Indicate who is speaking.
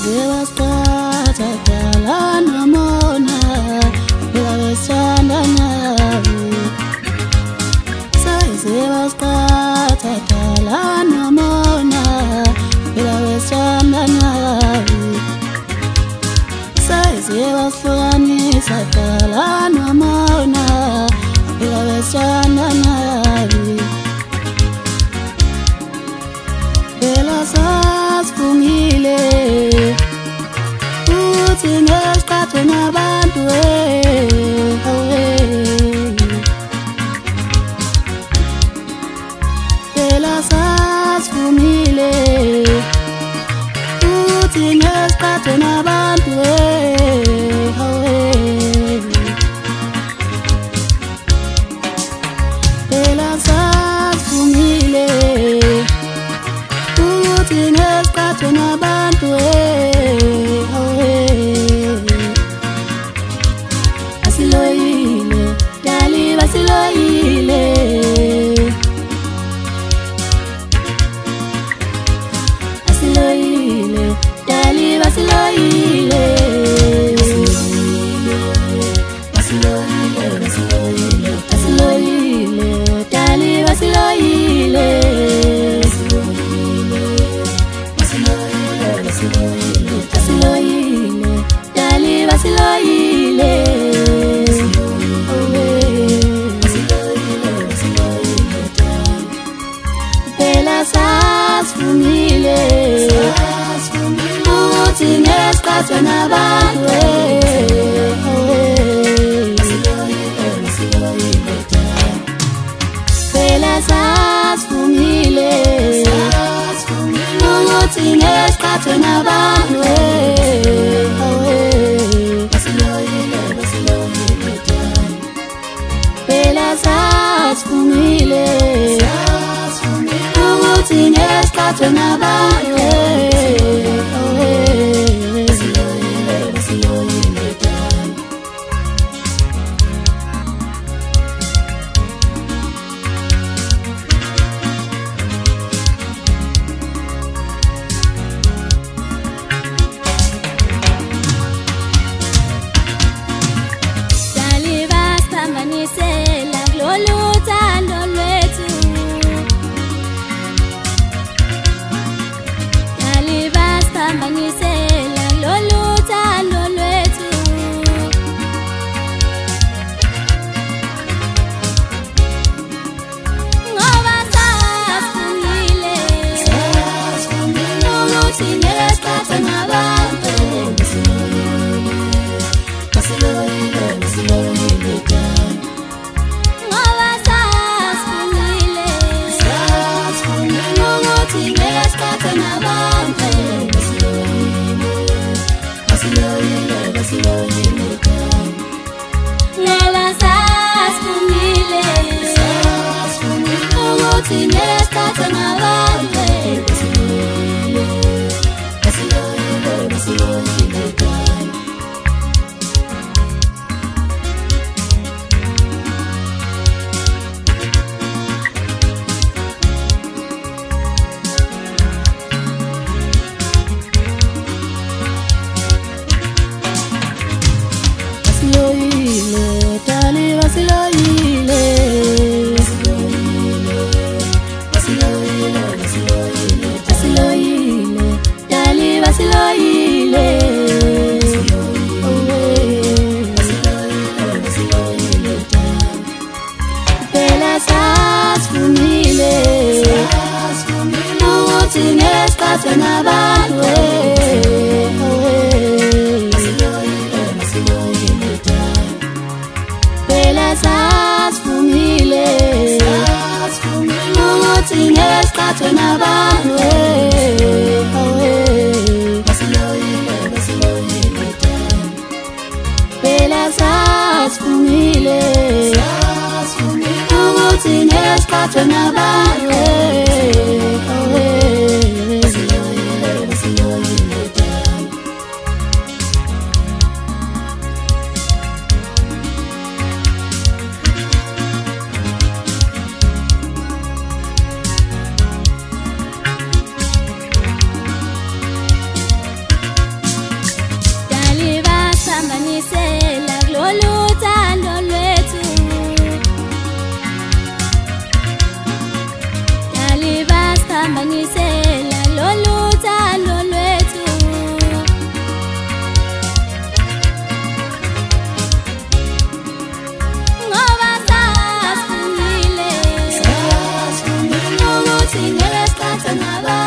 Speaker 1: Zewasithatha dala nomona phela besithanda nawe. Zewasithatha dala nomona phela besithanda nawe. Zewasihlukanisa dala nomona phela besithanda nawe. Phela sasivungile uthi ngesikhathi nabantu phela sasivungile uthi ngesikhathi nabantu phela sasivungile uthi ngesikhathi nabantu asiloyile dali basiloyile asiloyile dali basiloyile asiloyile dali basiloyile asiloyile dali basiloyile phela sasivungile uthi ngesikhathi nabantu phela sasivungile uthi ngesikhathi nabantu phela sasivungile uthi ngesikhathi nabantu katana ba